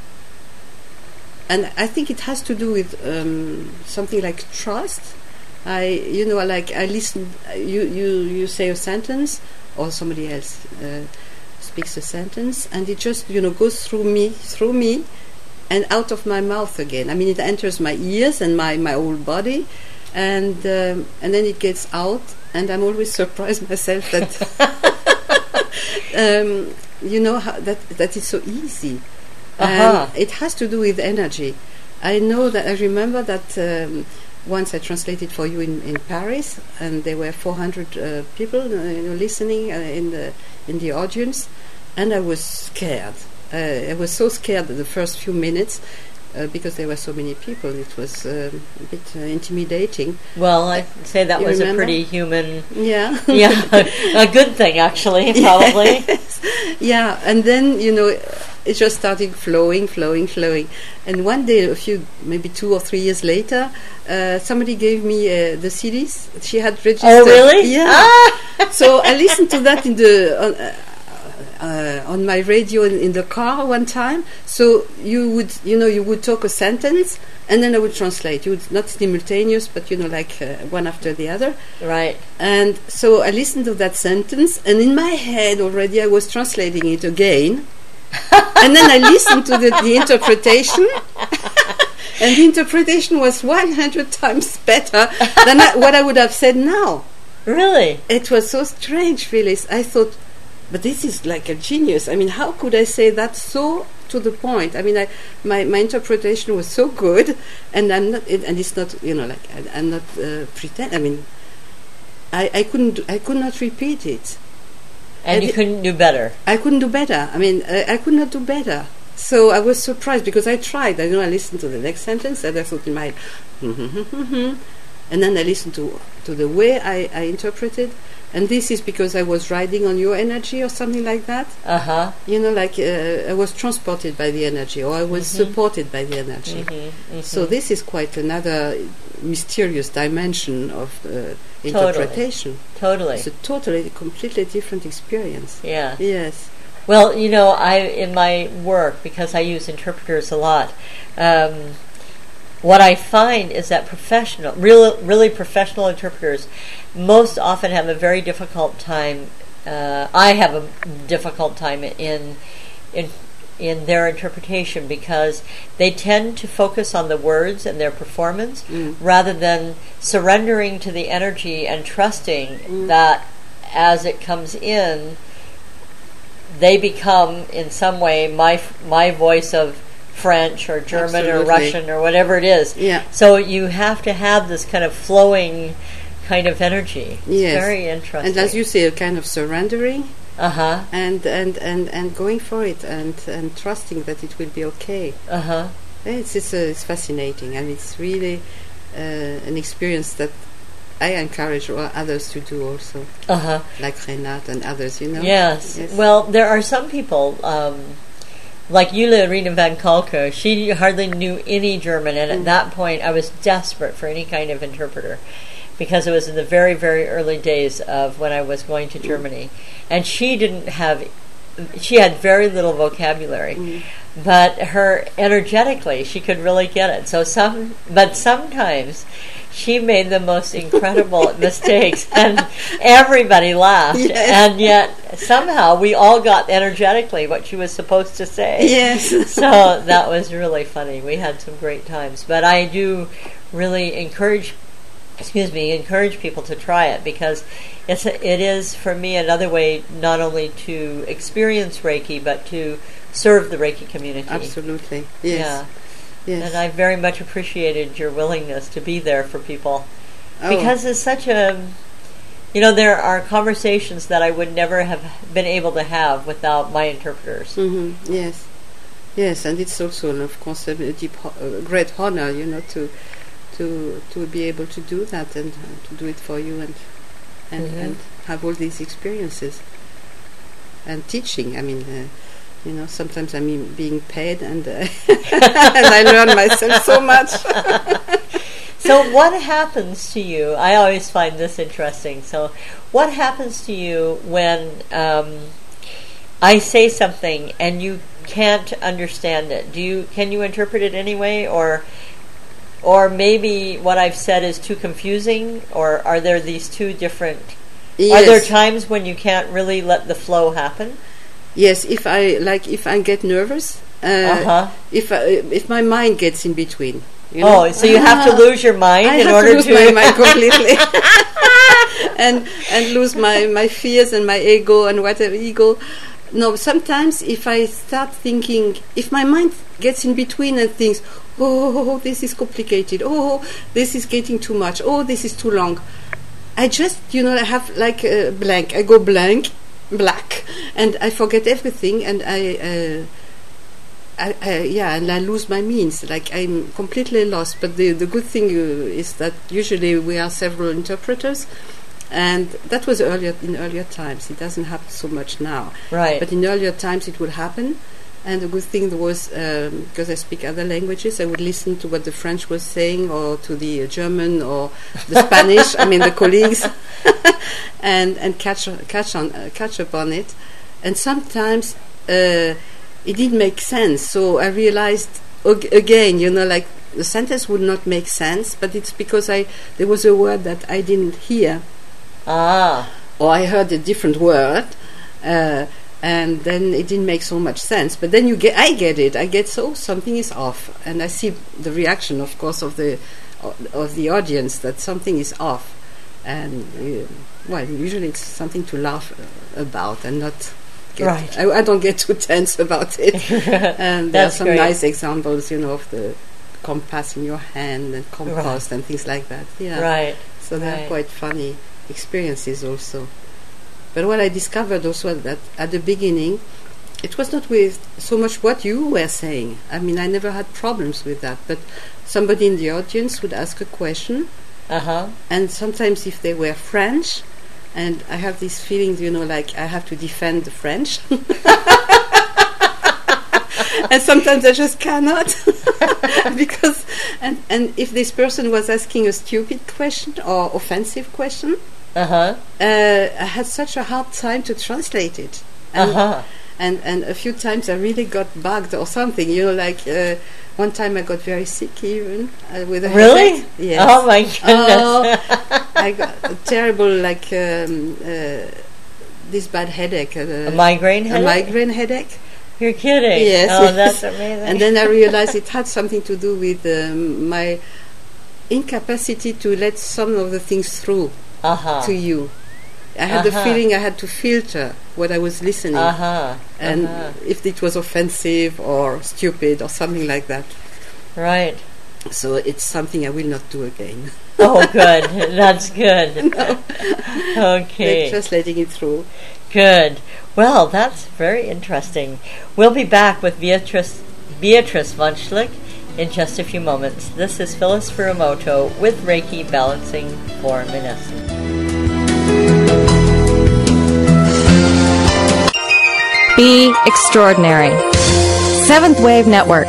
and I think it has to do with um, something like trust. I, you know, like I listen. You, you, you say a sentence, or somebody else uh, speaks a sentence, and it just, you know, goes through me, through me, and out of my mouth again. I mean, it enters my ears and my, my whole body, and um, and then it gets out, and I'm always surprised myself that, um, you know, how that that is so easy. Uh-huh. And it has to do with energy. I know that I remember that um, once I translated for you in, in Paris, and there were four hundred uh, people uh, you know, listening uh, in the in the audience, and I was scared. Uh, I was so scared the first few minutes uh, because there were so many people. It was um, a bit uh, intimidating. Well, I'd say that You was remember? a pretty human, Yeah, yeah, a good thing actually, probably. Yes. Yeah, and then, you know, it just started flowing, flowing, flowing. And one day, a few, maybe two or three years later, uh, somebody gave me uh, the C Ds she had registered. Oh, really? Yeah. Ah! So I listened to that in the on, uh, uh, on my radio in, in the car one time. So you would, you know, you would talk a sentence, and then I would translate. You would not simultaneous, but you know, like uh, one after the other. Right. And so I listened to that sentence, and in my head already I was translating it again. And then I listened to the, the interpretation, and the interpretation was one hundred times better than I, what I would have said now. Really? It was so strange, Phyllis. I thought, but this is like a genius. I mean, how could I say that so to the point. I mean, I, my my interpretation was so good, and I'm not, it, and it's not, you know, like I, I'm not uh, pretend. I mean, I I couldn't, I could not repeat it. And you couldn't do better. I couldn't do better. I mean, I, I could not do better. So I was surprised because I tried. I know I listened to the next sentence and I thought in my head, and then I listened to to the way I, I interpreted. And this is because I was riding on your energy or something like that. Uh-huh. You know, like uh, I was transported by the energy, or I was mm-hmm. supported by the energy. Mm-hmm, mm-hmm. So this is quite another mysterious dimension of uh, interpretation. Totally. It's a totally, completely different experience. Yeah. Yes. Well, you know, I in my work, because I use interpreters a lot, um, what I find is that professional, real, really professional interpreters most often have a very difficult time. Uh, I have a difficult time in in in their interpretation because they tend to focus on the words and their performance mm. rather than surrendering to the energy and trusting mm. that as it comes in, they become in some way my my voice of French or German Absolutely. Or Russian or whatever it is. Yeah. So you have to have this kind of flowing kind of energy. It's yes. very interesting. And as you say, a kind of surrendering. Uh-huh. And, and, and, and going for it and, and trusting that it will be okay. Uh-huh. It's it's, uh, it's fascinating, and it's really uh, an experience that I encourage others to do also. Uh-huh. Like Renat and others, you know. Yes. yes. Well, there are some people, um, like Jule Rena van Kalko, she hardly knew any German, and mm. at that point I was desperate for any kind of interpreter, because it was in the very, very early days of when I was going to Germany. And she didn't have, she had very little vocabulary, mm. but her, energetically, she could really get it. So some, but sometimes she made the most incredible mistakes, and everybody laughed. Yes. And yet, somehow, we all got energetically what she was supposed to say. Yes. So that was really funny. We had some great times. But I do really encourage excuse me, encourage people to try it, because it's a, it is, for me, another way not only to experience Reiki, but to serve the Reiki community. Absolutely, yes. Yeah. Yes. And I very much appreciated your willingness to be there for people. Oh. Because it's such a, you know, there are conversations that I would never have been able to have without my interpreters. Mm-hmm. Yes. Yes, and it's also, of course, a, deep, a great honor, you know, to to to be able to do that and uh, to do it for you and and, mm-hmm. and have all these experiences and teaching. I mean, uh, you know, sometimes I'm mean, being paid and uh, and I learn myself so much. So what happens to you? I always find this interesting. So what happens to you when um, I say something and you can't understand it? Do you can you interpret it anyway, or Or maybe what I've said is too confusing? Or are there these two different... Yes. Are there times when you can't really let the flow happen? Yes, if I like, if I get nervous, uh, uh-huh. if I, if my mind gets in between. You know? Oh, so you have to lose your mind I in have order to lose to... my mind completely. and and lose my, my fears and my ego and whatever ego. No, sometimes if I start thinking, if my mind gets in between and thinks, oh, this is complicated, oh, this is getting too much, oh, this is too long, I just, you know, I have like a blank. I go blank, black, and I forget everything, and I, uh, I, I yeah, and I lose my means. Like I'm completely lost. But the the good thing uh, is that usually we are several interpreters. And that was earlier in earlier times. It doesn't happen so much now. Right. But in earlier times it would happen. And the good thing was, um, because I speak other languages, I would listen to what the French was saying, or to the uh, German, or the Spanish. I mean, the colleagues, and and catch catch on uh, catch up on it. And sometimes uh, it didn't make sense. So I realized ag- again, you know, like the sentence would not make sense, but it's because I there was a word that I didn't hear. Ah. Or I heard a different word, uh, and then it didn't make so much sense. But then you get, I get it. I get so something is off, and I see the reaction, of course, of the uh, of the audience that something is off, and uh, well, usually it's something to laugh uh, about and not get Right. I, I don't get too tense about it. And there are That's some great. nice examples, you know, of the compass in your hand and compost Right. and things like that. Yeah. Right. So they're Right. quite funny experiences also. But what I discovered also that at the beginning, it was not with so much what you were saying. I mean, I never had problems with that. But somebody in the audience would ask a question, Uh-huh. and sometimes if they were French, and I have this feeling, you know, like I have to defend the French. And sometimes I just cannot. Because, and, and if this person was asking a stupid question or offensive question, Uh-huh. uh, I had such a hard time to translate it. And, Uh-huh. and, and a few times I really got bugged or something, you know, like uh, one time I got very sick even uh, with a Really? headache. Yes. Oh my goodness. Oh, I got a terrible, like, um, uh, this bad headache. Uh, A migraine A headache? migraine headache. You're kidding. Yes. Oh, that's amazing. And then I realized it had something to do with um, my incapacity to let some of the things through uh-huh. to you. I had the Uh-huh. feeling I had to filter what I was listening, Uh-huh. and Uh-huh. if it was offensive or stupid or something like that. Right. So it's something I will not do again. Oh, good. That's good. No. Okay. Like just letting it through. Good. Well, that's very interesting. We'll be back with Beatrice Beatrice von Schlick in just a few moments. This is Phyllis Furumoto with Reiki Balancing Form and Essence. Be extraordinary. Seventh Wave Network.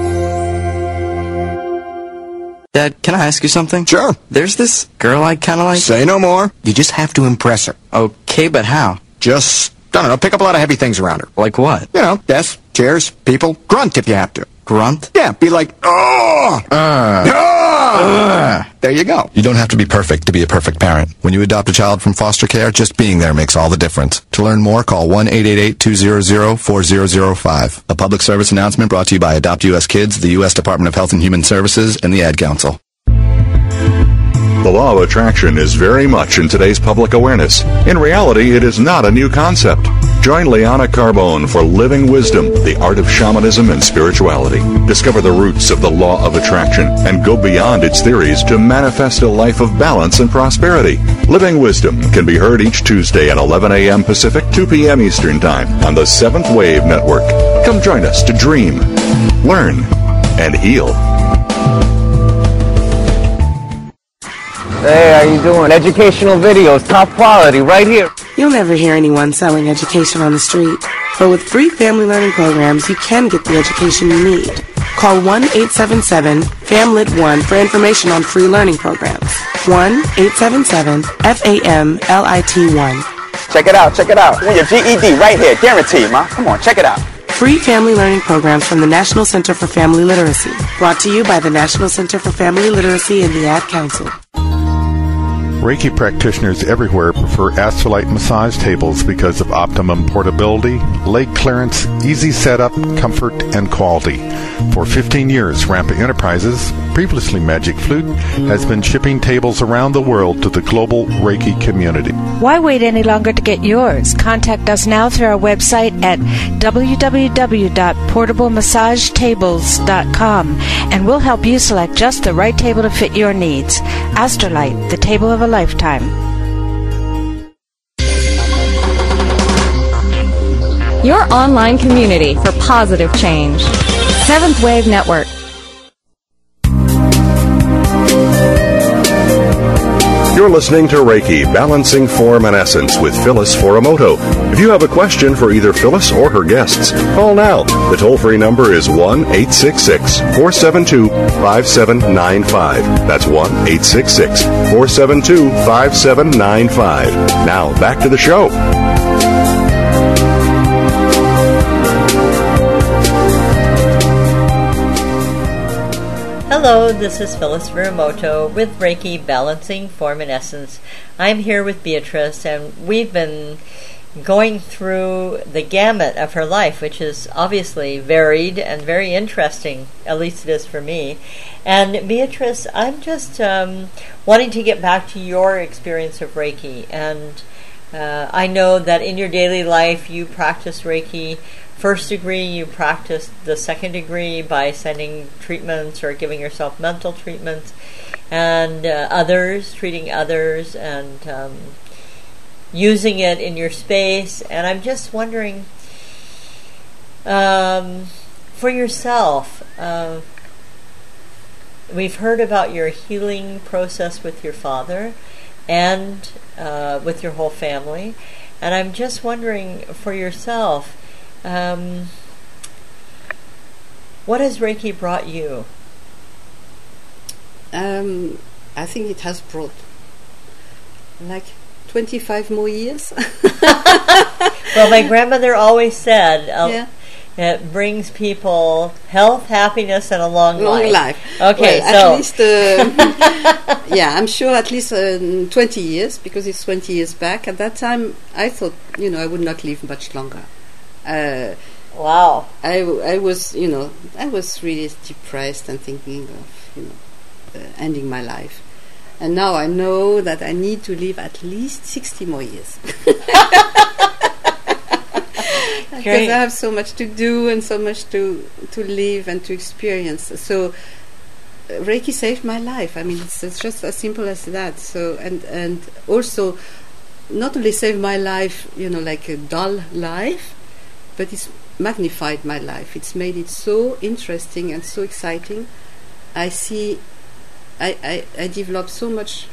Dad, can I ask you something? Sure. There's this girl I kind of like. Say no more. You just have to impress her. Okay, but how? Just, I don't know, pick up a lot of heavy things around her. Like what? You know, desks, chairs, people. Grunt if you have to. Grunt? Yeah, be like, oh! Uh. Uh. There you go. You don't have to be perfect to be a perfect parent. When you adopt a child from foster care, just being there makes all the difference. To learn more, call one eight eight eight, two hundred, four thousand five. A public service announcement brought to you by Adopt U S Kids, the U S Department of Health and Human Services, and the Ad Council. The law of attraction is very much in today's public awareness. In reality, it is not a new concept. Join Liana Carbone for Living Wisdom, the art of shamanism and spirituality. Discover the roots of the law of attraction and go beyond its theories to manifest a life of balance and prosperity. Living Wisdom can be heard each Tuesday at eleven a.m. Pacific, two p.m. Eastern Time on the Seventh Wave Network. Come join us to dream, learn, and heal. Hey, how you doing? Educational videos, top quality, right here. You'll never hear anyone selling education on the street. But with free family learning programs, you can get the education you need. Call one eight seven seven, F A M L I T one for information on free learning programs. one eight seven seven, F A M L I T one. Check it out, check it out. Want your G E D right here, guaranteed, ma. Come on, check it out. Free family learning programs from the National Center for Family Literacy. Brought to you by the National Center for Family Literacy and the Ad Council. Reiki practitioners everywhere prefer Astrolite massage tables because of optimum portability, leg clearance, easy setup, comfort, and quality. For fifteen years, Rampa Enterprises, previously Magic Flute, has been shipping tables around the world to the global Reiki community. Why wait any longer to get yours? Contact us now through our website at w w w dot portable massage tables dot com and we'll help you select just the right table to fit your needs. Astrolite, the table of a lifetime. Your online community for positive change. Seventh Wave Network. You're listening to Reiki, Balancing Form and Essence with Phyllis Furumoto. If you have a question for either Phyllis or her guests, call now. The toll-free number is one eight six six, four seven two, five seven nine five. That's one eight six six, four seven two, five seven nine five. Now, back to the show. Hello, this is Phyllis Furumoto with Reiki Balancing Form and Essence. I'm here with Beatrice, and we've been going through the gamut of her life, which is obviously varied and very interesting, at least it is for me. And Beatrice, I'm just um, wanting to get back to your experience of Reiki and Uh, I know that in your daily life you practice Reiki first degree, you practice the second degree by sending treatments or giving yourself mental treatments, and uh, others, treating others, and um, using it in your space. And I'm just wondering, um, for yourself, uh, we've heard about your healing process with your father and uh, with your whole family, and I'm just wondering for yourself, um, what has Reiki brought you? Um, I think it has brought like twenty-five more years. Well, my grandmother always said, uh, yeah. it brings people health, happiness, and a long, long life. life. Okay, well, so at least, uh, yeah, I'm sure at least uh, twenty years, because it's twenty years back. At that time, I thought, you know, I would not live much longer. Uh, wow. I, w- I was, you know, I was really depressed and thinking of, you know, uh, ending my life. And now I know that I need to live at least sixty more years. Because I have so much to do and so much to to live and to experience. So uh, Reiki saved my life. I mean, it's, it's just as simple as that. So and and also not only saved my life, you know, like a dull life, but it's magnified my life. It's made it so interesting and so exciting. I see, I I, I develop so much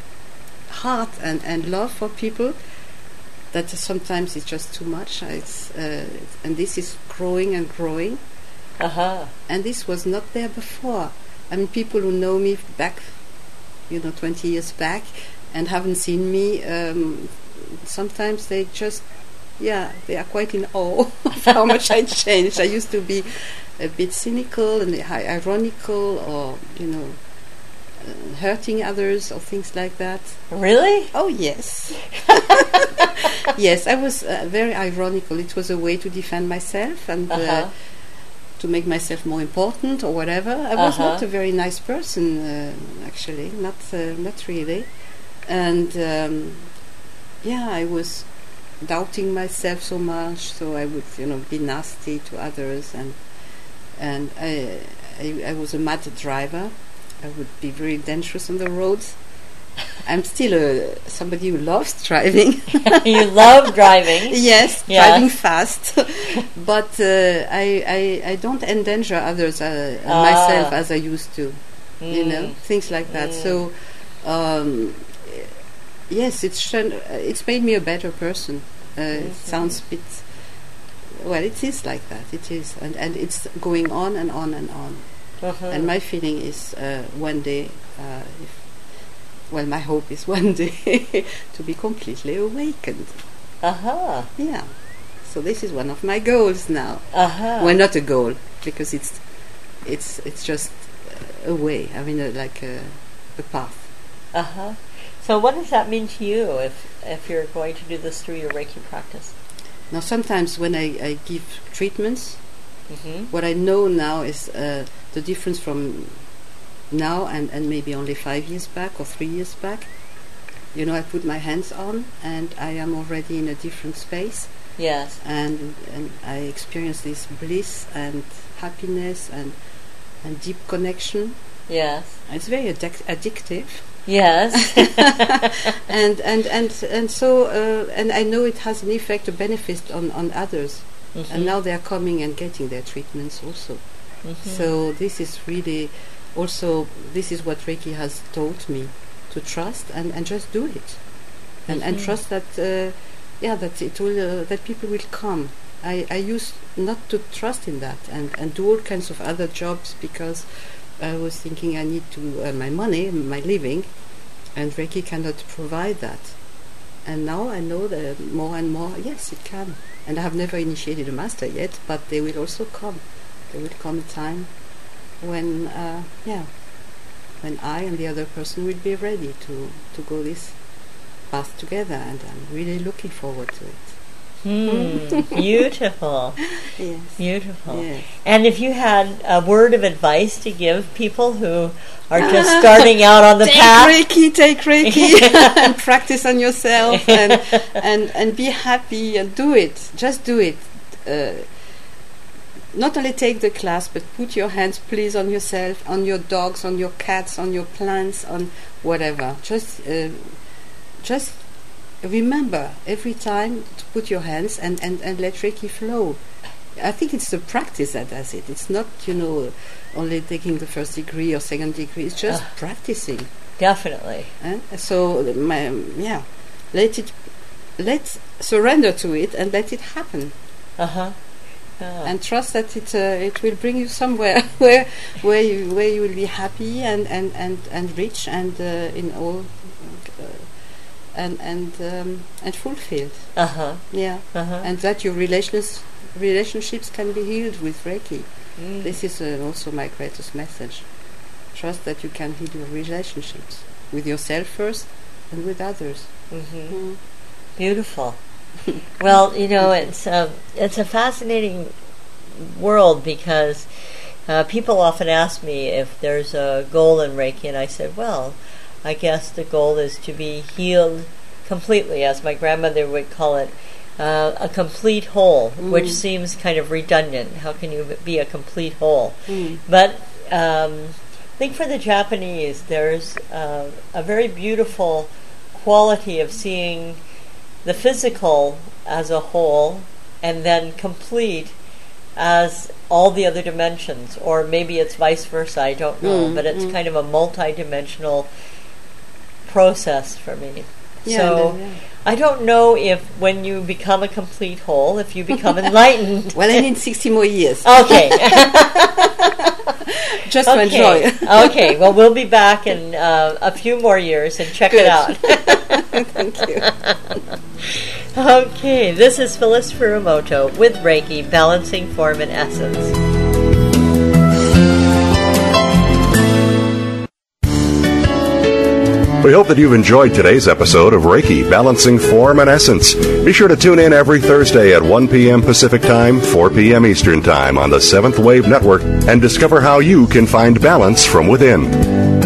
heart and, and love for people that sometimes it's just too much. It's uh, and this is growing and growing. Uh-huh. And this was not there before. I mean, people who know me back, you know, twenty years back, and haven't seen me, um, sometimes they just, yeah, they are quite in awe of how much I changed. I used to be a bit cynical and ironical, or, you know, uh, hurting others or things like that. Really? Oh, yes. Yes, I was uh, very ironical. It was a way to defend myself and uh-huh. uh, to make myself more important or whatever. I was uh-huh. not a very nice person, uh, actually, not uh, not really. And um, yeah, I was doubting myself so much, so I would, you know, be nasty to others, and and I I, I was a mad driver. I would be very dangerous on the roads. I'm still a, somebody who loves driving. You love driving? Yes, yes. driving fast. But uh, I, I I don't endanger others uh, and ah. myself as I used to. Mm. You know, things like that. Mm. So, um, yes, it's sh- it's made me a better person. Uh, mm-hmm. It sounds a bit. Well, it is like that. It is, and and it's going on and on and on. Uh-huh. And my feeling is uh, one day, uh, if, well, my hope is one day to be completely awakened. Uh-huh. Yeah. So this is one of my goals now. Uh-huh. Well, not a goal, because it's it's it's just a way. I mean, uh, like a, a path. Uh-huh. So what does that mean to you if if you're going to do this through your Reiki practice? Now, sometimes when I, I give treatments, mm-hmm. what I know now is uh, the difference from now and, and maybe only five years back or three years back. You know, I put my hands on and I am already in a different space. Yes. And and I experience this bliss and happiness and and deep connection. Yes. It's very addic- addictive. Yes. and and and and so uh, and I know it has an effect, a benefit on on others. Mm-hmm. And now they are coming and getting their treatments also. Mm-hmm. So this is really also, this is what Reiki has taught me, to trust and, and just do it. And mm-hmm. and trust that, uh, yeah, that it will, uh, that people will come. I, I used not to trust in that and, and do all kinds of other jobs because I was thinking I need to earn my money, my living, and Reiki cannot provide that. And now I know that more and more, yes, it can. And I have never initiated a master yet, but they will also come. There will come a time when, uh, yeah, when I and the other person will be ready to, to go this path together, and I'm really looking forward to it. Hmm. Beautiful. Yes. Beautiful. Yes. And if you had a word of advice to give people who are just starting out on the take path, Reiki, take Reiki, and practice on yourself, and and and be happy and do it. Just do it. Uh, not only take the class, but put your hands, please, on yourself, on your dogs, on your cats, on your plants, on whatever. Just, uh, just remember every time to put your hands and, and, and let Reiki flow. I think it's the practice that does it. It's not, you know, only taking the first degree or second degree. It's just uh, practicing. Definitely. Uh, so, my, yeah, let it, let surrender to it and let it happen. Uh huh. Oh. And trust that it uh, it will bring you somewhere where where you where you will be happy and and and, and rich and uh, in all uh, and and um, and fulfilled. Uh huh. Yeah. Uh huh. And that your relations relationships can be healed with Reiki. Mm. This is uh, also my greatest message. Trust that you can heal your relationships with yourself first and with others. Mm-hmm. Mm. Beautiful. Well, you know, it's uh, it's a fascinating world because uh, people often ask me if there's a goal in Reiki, and I said, well, I guess the goal is to be healed completely, as my grandmother would call it, uh, a complete whole, mm. which seems kind of redundant. How can you be a complete whole? Mm. But um, I think for the Japanese, there's uh, a very beautiful quality of seeing the physical as a whole and then complete as all the other dimensions, or maybe it's vice versa, I don't know, mm, but it's mm. kind of a multi-dimensional process for me. Yeah, so no, yeah. I don't know if when you become a complete whole, if you become enlightened. Well, I need sixty more years. Okay. Just okay. to enjoy. Okay, well, we'll be back in uh, a few more years and check Good. it out. Thank you. Okay, this is Phyllis Furumoto with Reiki, Balancing Form and Essence. We hope that you've enjoyed today's episode of Reiki, Balancing Form and Essence. Be sure to tune in every Thursday at one p.m. Pacific Time, four p.m. Eastern Time on the Seventh Wave Network and discover how you can find balance from within.